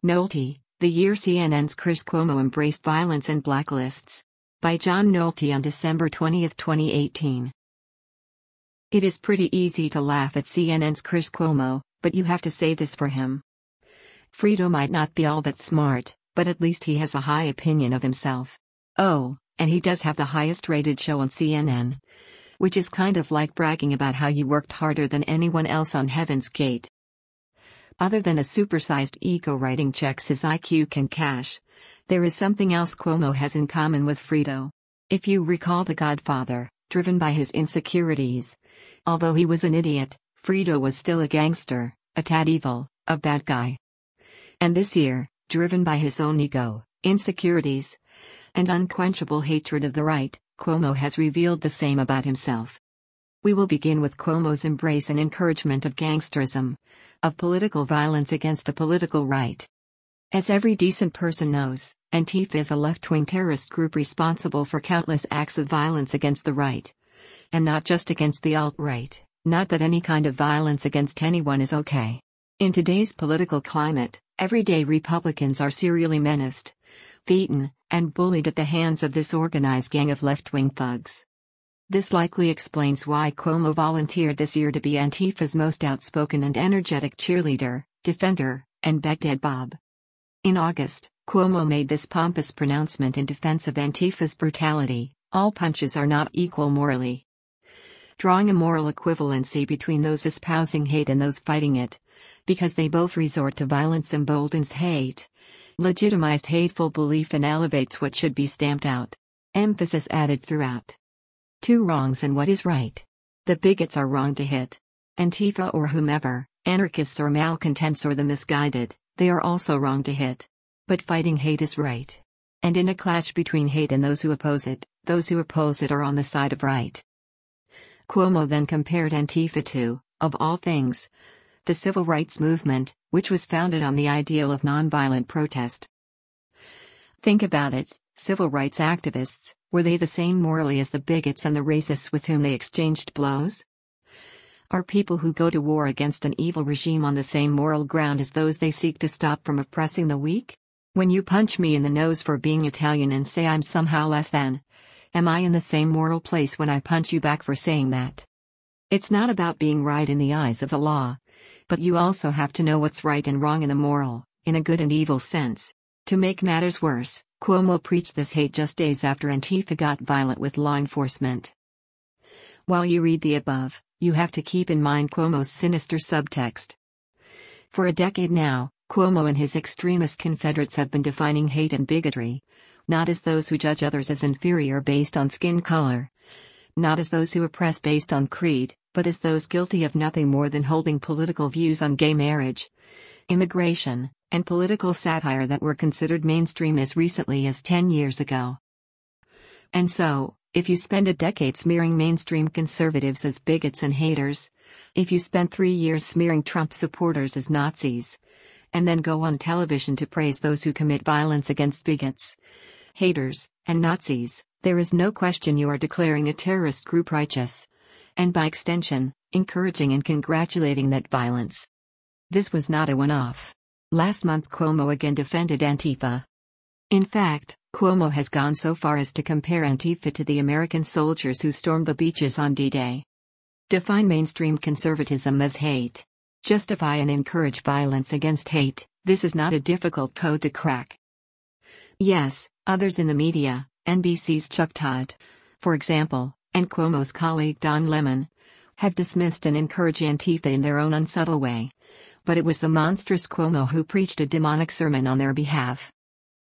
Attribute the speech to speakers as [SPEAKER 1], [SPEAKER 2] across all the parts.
[SPEAKER 1] Nolte, the year CNN's Chris Cuomo embraced violence and blacklists. By John Nolte on December 20, 2018. It is pretty easy to laugh at CNN's Chris Cuomo, but you have to say this for him. Fredo might not be all that smart, but at least he has a high opinion of himself. Oh, and he does have the highest rated show on CNN. Which is kind of like bragging about how you worked harder than anyone else on Heaven's Gate. Other than a supersized ego writing checks his IQ can cash, there is something else Cuomo has in common with Fredo. If you recall The Godfather, driven by his insecurities. Although he was an idiot, Fredo was still a gangster, a tad evil, a bad guy. And this year, driven by his own ego, insecurities, and unquenchable hatred of the right, Cuomo has revealed the same about himself. We will begin with Cuomo's embrace and encouragement of gangsterism, of political violence against the political right. As every decent person knows, Antifa is a left-wing terrorist group responsible for countless acts of violence against the right. And not just against the alt-right, not that any kind of violence against anyone is okay. In today's political climate, everyday Republicans are serially menaced, beaten, and bullied at the hands of this organized gang of left-wing thugs. This likely explains why Cuomo volunteered this year to be Antifa's most outspoken and energetic cheerleader, defender, and Baghdad Bob. In August, Cuomo made this pompous pronouncement in defense of Antifa's brutality: all punches are not equal morally. Drawing a moral equivalency between those espousing hate and those fighting it, because they both resort to violence emboldens hate, legitimized hateful belief and elevates what should be stamped out. Emphasis added throughout. Two wrongs and what is right. The bigots are wrong to hit. Antifa or whomever, anarchists or malcontents or the misguided, they are also wrong to hit. But fighting hate is right. And in a clash between hate and those who oppose it are on the side of right. Cuomo then compared Antifa to, of all things, the civil rights movement, which was founded on the ideal of nonviolent protest. Think about it, civil rights activists, were they the same morally as the bigots and the racists with whom they exchanged blows? Are people who go to war against an evil regime on the same moral ground as those they seek to stop from oppressing the weak? When you punch me in the nose for being Italian and say I'm somehow less than, am I in the same moral place when I punch you back for saying that? It's not about being right in the eyes of the law, but you also have to know what's right and wrong in the moral, in a good and evil sense. To make matters worse, Cuomo preached this hate just days after Antifa got violent with law enforcement. While you read the above, you have to keep in mind Cuomo's sinister subtext. For a decade now, Cuomo and his extremist confederates have been defining hate and bigotry, not as those who judge others as inferior based on skin color, not as those who oppress based on creed, but as those guilty of nothing more than holding political views on gay marriage, immigration, and political satire that were considered mainstream as recently as 10 years ago. And so, if you spend a decade smearing mainstream conservatives as bigots and haters, if you spent 3 years smearing Trump supporters as Nazis, and then go on television to praise those who commit violence against bigots, haters, and Nazis, there is no question you are declaring a terrorist group righteous, and by extension, encouraging and congratulating that violence. This was not a one-off. Last month Cuomo again defended Antifa. In fact, Cuomo has gone so far as to compare Antifa to the American soldiers who stormed the beaches on D-Day. Define mainstream conservatism as hate. Justify and encourage violence against hate. This is not a difficult code to crack. Yes, others in the media, NBC's Chuck Todd, for example, and Cuomo's colleague Don Lemon, have dismissed and encouraged Antifa in their own unsubtle way. But it was the monstrous Cuomo who preached a demonic sermon on their behalf.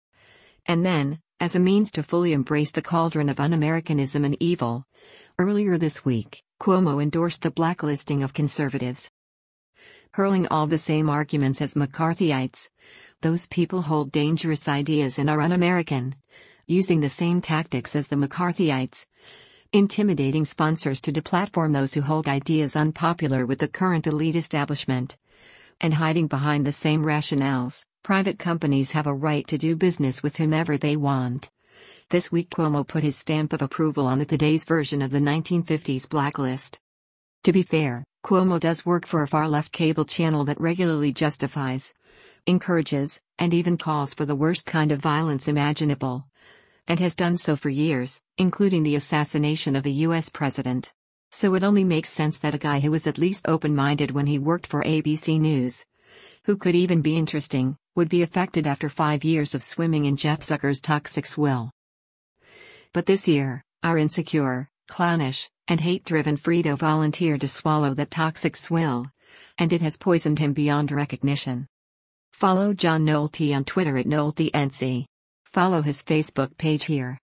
[SPEAKER 1] And then, as a means to fully embrace the cauldron of un-Americanism and evil, earlier this week, Cuomo endorsed the blacklisting of conservatives. Hurling all the same arguments as McCarthyites, those people hold dangerous ideas and are un-American, using the same tactics as the McCarthyites, intimidating sponsors to deplatform those who hold ideas unpopular with the current elite establishment, and hiding behind the same rationales. Private companies have a right to do business with whomever they want. This week Cuomo put his stamp of approval on the Today's version of the 1950s blacklist. To be fair, Cuomo does work for a far-left cable channel that regularly justifies, encourages, and even calls for the worst kind of violence imaginable. And has done so for years, including the assassination of the US president. So it only makes sense that a guy who was at least open-minded when he worked for ABC News, who could even be interesting, would be affected after 5 years of swimming in Jeff Zucker's toxic swill. But this year, our insecure, clownish, and hate-driven Frito volunteered to swallow that toxic swill, and it has poisoned him beyond recognition. Follow John Nolte on Twitter at NolteNC. Follow his Facebook page here.